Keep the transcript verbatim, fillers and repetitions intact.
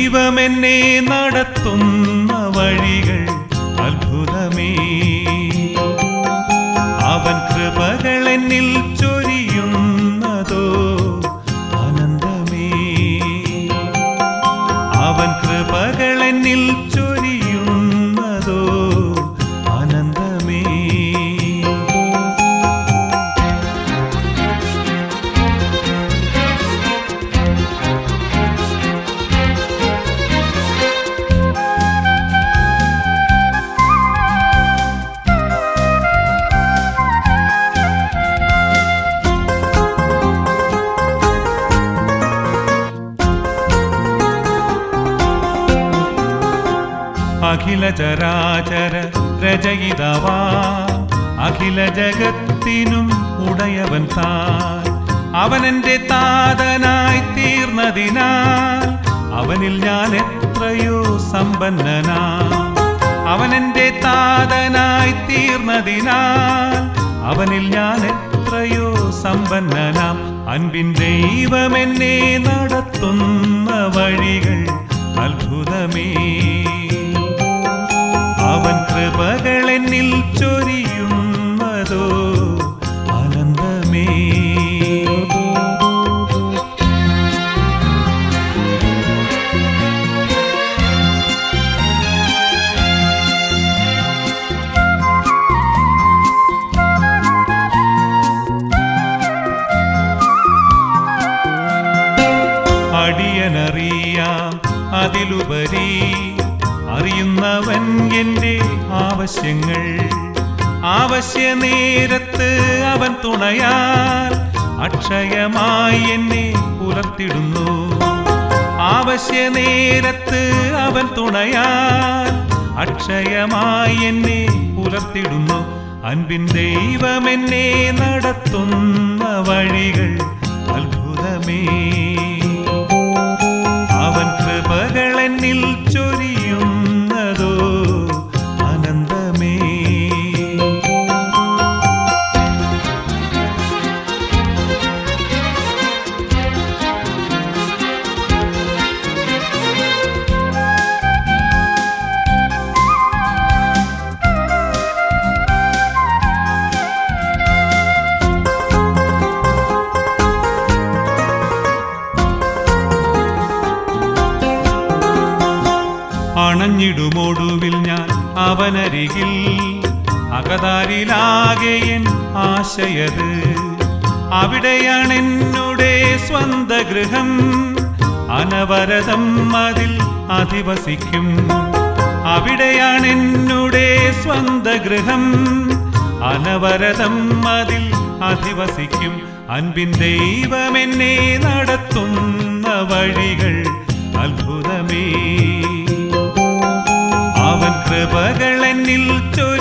ദൈവമെന്നെ നടത്തുന്ന വഴികൾ അത്ഭുതമേ. അവൻ കൃപകൾ എന്നിൽ ചൊരിയുന്നതോ ആനന്ദമേ. അവൻ കൃപകൾ എന്നിൽ ചൊരിയുന്നതോ ആനന്ദമേ. അഖില ചരാചര രചയിതാവാ അഖില ജഗത്തിനും ഉടയവൻ താൻ. അവനെന്റെ താതനായി തീർന്നതിനാൽ അവനിൽ ഞാൻ എത്രയോ സമ്പന്നനാ. അവനെന്റെ താതനായി തീർന്നതിനാൽ അവനിൽ ഞാൻ എത്രയോ സമ്പന്നനാം. അൻപിൻ ദൈവമെന്നെ നടത്തുന്ന വഴികൾ അത്ഭുതമേ. അവൻ കൃപകൾ എന്നിൽ ചൊരിയുന്നതോ ആനന്ദമേ. അടിയനറിയാം അതിലുപരി അറിയുന്നവൻ എൻ്റെ ആവശ്യങ്ങൾ. ആവശ്യ നേരത്ത് അവൻ തുണയാൽ അക്ഷയമായി എന്നെ പുലർത്തിടുന്നു. ആവശ്യ നേരത്ത് അവൻ തുണയാൽ അക്ഷയമായി എന്നെ പുലർത്തിടുന്നു. അൻപിൻ ദൈവമെന്നെ നടത്തുന്ന വഴികൾ അത്ഭുതമേ. അവൻ കൃപകൾ എന്നിൽ ചൊരിയുന്നതോ ആനന്ദമേ. അണഞ്ഞിടുമൊടുവിൽ ഞാൻ അവനരികിൽ അകതാരിലാകെ എൻ ആശയത്. അവിടെയാണെന്നുടെ സ്വന്ത ഗൃഹം അനവരതം അതിൽ അധിവസിക്കും. അവിടെയാണെന്നുടെ സ്വന്ത ഗൃഹം അനവരതം അതിൽ അധിവസിക്കും. അൻപിൻ ദൈവമെന്നെ നടത്തുന്ന വഴികൾ അത്ഭുതമേ. അവൻ കൃപകൾ എന്നിൽ ചൊരിയുന്നതോ